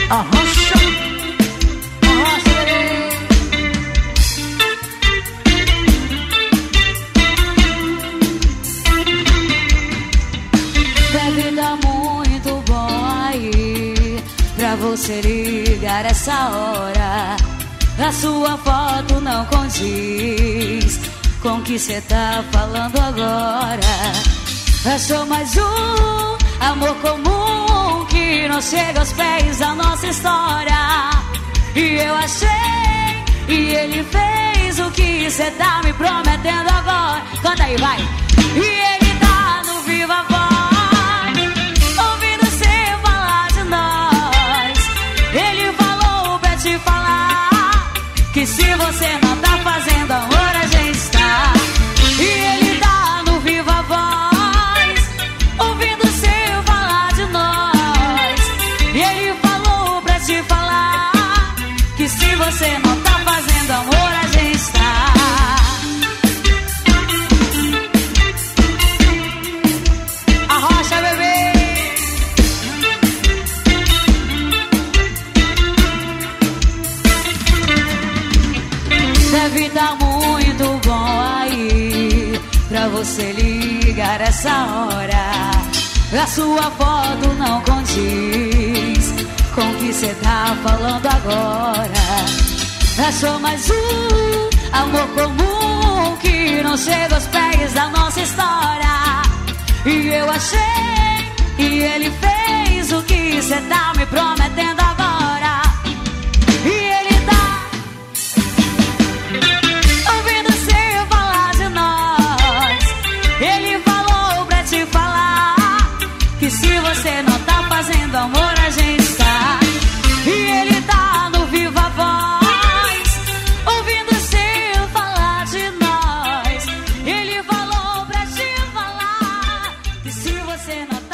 Arrocha, arrocha. Deve dar muito bom aí pra você ligar essa hora. A sua foto não condiz com o que cê tá falando agora. É só mais um amor comum que não chega aos pés da nossa história. E eu achei, e ele fez o que cê tá me prometendo agora. Canta aí, vai. E ele tá no Viva Voz, ouvindo cê falar de nós. Ele falou pra te falar que se você não tá fazendo amor, a gente está. E ele tá no Viva Voz, ouvindo cê falar de nós. E ele falou pra te falar que se você não tá fazendo amor, a gente está. Arrocha, bebê. Deve dar muito bom aí pra você ligar essa hora. A sua foto não condiz com o que cê tá falando agora. É só mais um amor comum que não chega aos pés da nossa história. E eu achei, e ele fez o que cê tá me prometendo agora. E ele tá ouvindo cê falar de nós. Ele falou pra te falar que se você não tá fazendo amor, a gente está. E ele tá no Viva Voz, ouvindo cê falar de nós. Ele falou pra te falar que se você não